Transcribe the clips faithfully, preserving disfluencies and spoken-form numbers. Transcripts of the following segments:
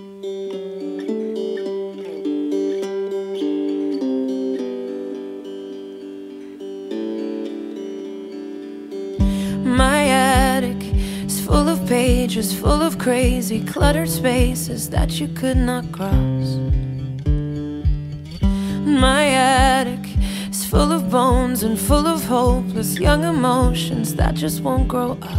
My attic is full of pages, full of crazy, cluttered spaces that you could not cross. My attic is full of bones and full of hopeless young emotions that just won't grow up.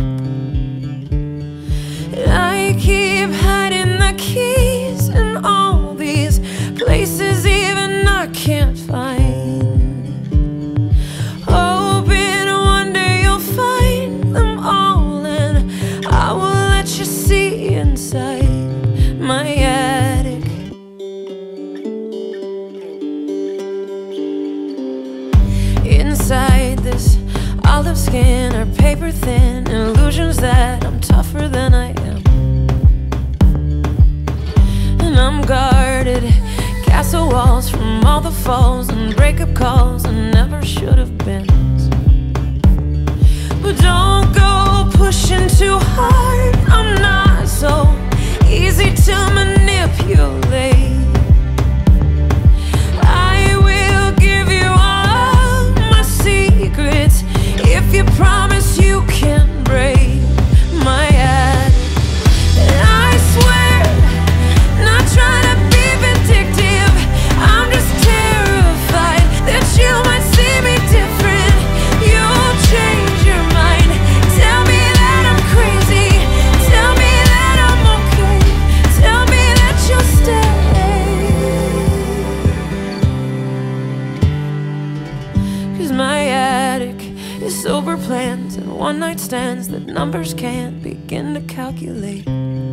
I keep hiding the keys in all these places even I can't find. Hoping one day you'll find them all, and I will let you see inside my attic. Inside this olive skin are paper thin illusions that I'm tougher than I am. And I'm guarded, castle walls from all the falls and breakup calls and never should have been. But don't go pushing too hard, I'm not so easy to manipulate. I will give you all my secrets if you promise you can't break my attic. And I swear, not trying to be vindictive, I'm just terrified that you might see me different. You'll change your mind, tell me that I'm crazy, tell me that I'm okay, tell me that you'll stay. 'Cause my attic is sober plans and one night stands that numbers can't begin to calculate.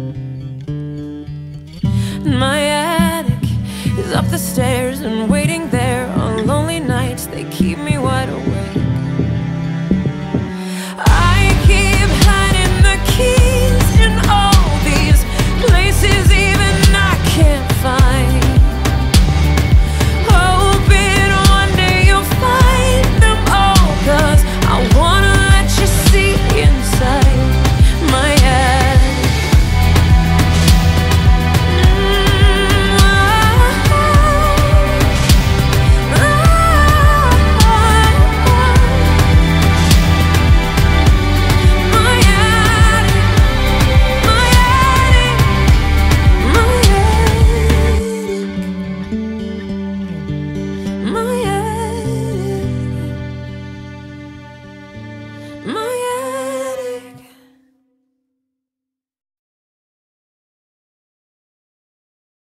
My attic is up the stairs and waiting there on lonely nights, they keep me wide awake.